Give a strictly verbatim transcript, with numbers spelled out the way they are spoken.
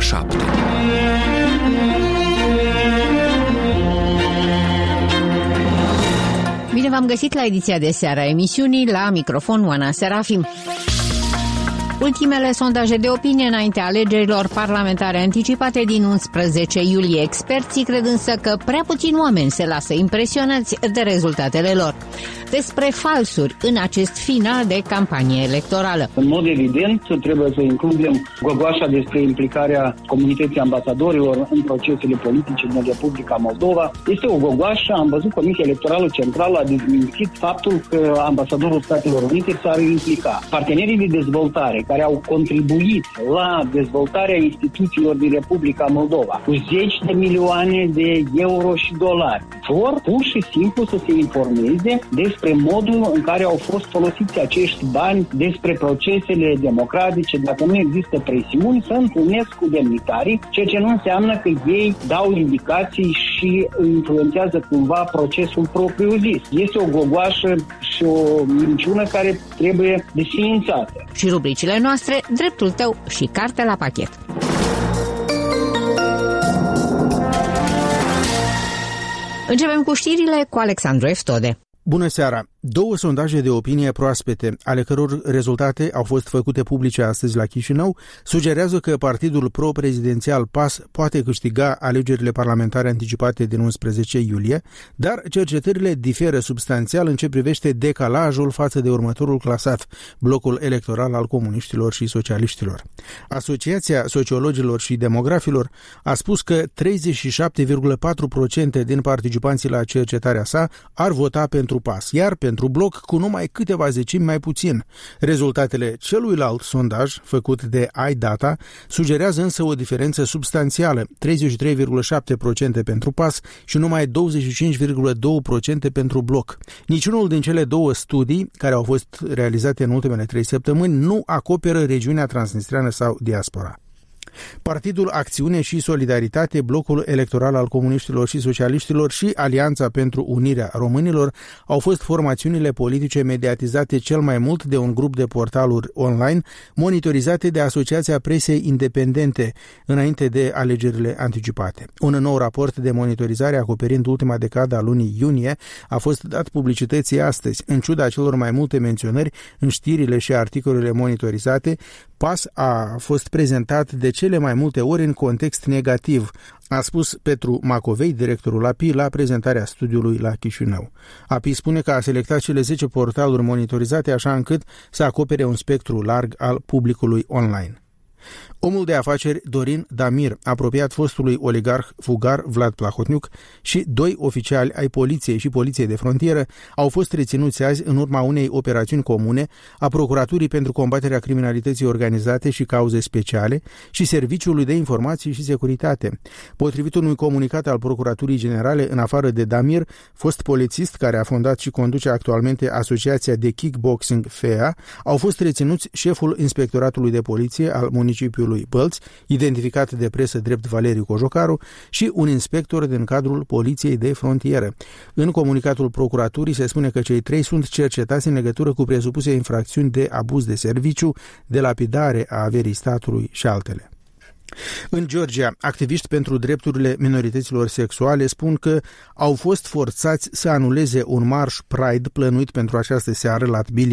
șapte. Bine v-am găsit la ediția de seară a emisiunii, la microfon Oana Serafim. Ultimele sondaje de opinie înaintea alegerilor parlamentare anticipate din unsprezece iulie. Experții cred însă că prea puțini oameni se lasă impresionați de rezultatele lor. Despre falsuri în acest final de campanie electorală. În mod evident, trebuie să includem gogoașa despre implicarea comunității ambasadorilor în procesele politice din Republica Moldova. Este o gogoașă, am văzut Comisia Electorală Centrală a dezmințit faptul că ambasadorul Statelor Unite s-ar implica. Partenerii de dezvoltare care au contribuit la dezvoltarea instituțiilor din Republica Moldova cu zeci de milioane de euro și dolari vor pur și simplu să se informeze despre modul în care au fost folosiți acești bani, despre procesele democratice, dacă nu există presiuni, să întâlnesc cu demnitarii, ceea ce nu înseamnă că ei dau indicații și influențează cumva procesul propriu-zis. Este o gogoașă și o minciună care trebuie desființată. Și rubricile noastre, dreptul tău și carte la pachet. Începem cu știrile cu Alexandru Eftode. Bună seara! Două sondaje de opinie proaspete, ale căror rezultate au fost făcute publice astăzi la Chișinău, sugerează că partidul pro-prezidențial P A S poate câștiga alegerile parlamentare anticipate din unsprezece iulie, dar cercetările diferă substanțial în ce privește decalajul față de următorul clasat, blocul electoral al comuniștilor și socialiștilor. Asociația Sociologilor și Demografilor a spus că treizeci și șapte virgulă patru la sută din participanții la cercetarea sa ar vota pentru P A S, iar pentru bloc cu numai câteva zecimi mai puțin. Rezultatele celuilalt sondaj, făcut de iData, sugerează însă o diferență substanțială, treizeci și trei virgulă șapte la sută pentru P A S și numai douăzeci și cinci virgulă doi la sută pentru bloc. Niciunul din cele două studii, care au fost realizate în ultimele trei săptămâni, nu acoperă regiunea transnistreană sau diaspora. Partidul Acțiune și Solidaritate, blocul electoral al comuniștilor și socialiștilor și Alianța pentru Unirea Românilor au fost formațiunile politice mediatizate cel mai mult de un grup de portaluri online monitorizate de Asociația Presei Independente înainte de alegerile anticipate. Un nou raport de monitorizare acoperind ultima decadă a lunii iunie a fost dat publicității astăzi. În ciuda celor mai multe menționări în știrile și articolele monitorizate, P A S a fost prezentat de cele mai multe ori în context negativ, a spus Petru Macovei, directorul A P I, la prezentarea studiului la Chișinău. A P I spune că a selectat cele zece portaluri monitorizate așa încât să acopere un spectru larg al publicului online. Omul de afaceri Dorin Damir, apropiat fostului oligarh fugar Vlad Plahotniuc, și doi oficiali ai poliției și poliției de frontieră au fost reținuți azi în urma unei operațiuni comune a Procuraturii pentru combaterea criminalității organizate și cauze speciale și Serviciului de Informații și Securitate. Potrivit unui comunicat al Procuraturii Generale, în afară de Damir, fost polițist care a fondat și conduce actualmente Asociația de Kickboxing F E A, au fost reținuți șeful Inspectoratului de Poliție al municipiului Bălți, identificat de presă drept Valeriu Cojocaru, și un inspector din cadrul Poliției de Frontieră. În comunicatul procuraturii se spune că cei trei sunt cercetați în legătură cu presupuse infracțiuni de abuz de serviciu, de lapidare a averii statului și altele. În Georgia, activiști pentru drepturile minorităților sexuale spun că au fost forțați să anuleze un marș Pride plănuit pentru această seară la Tbilisi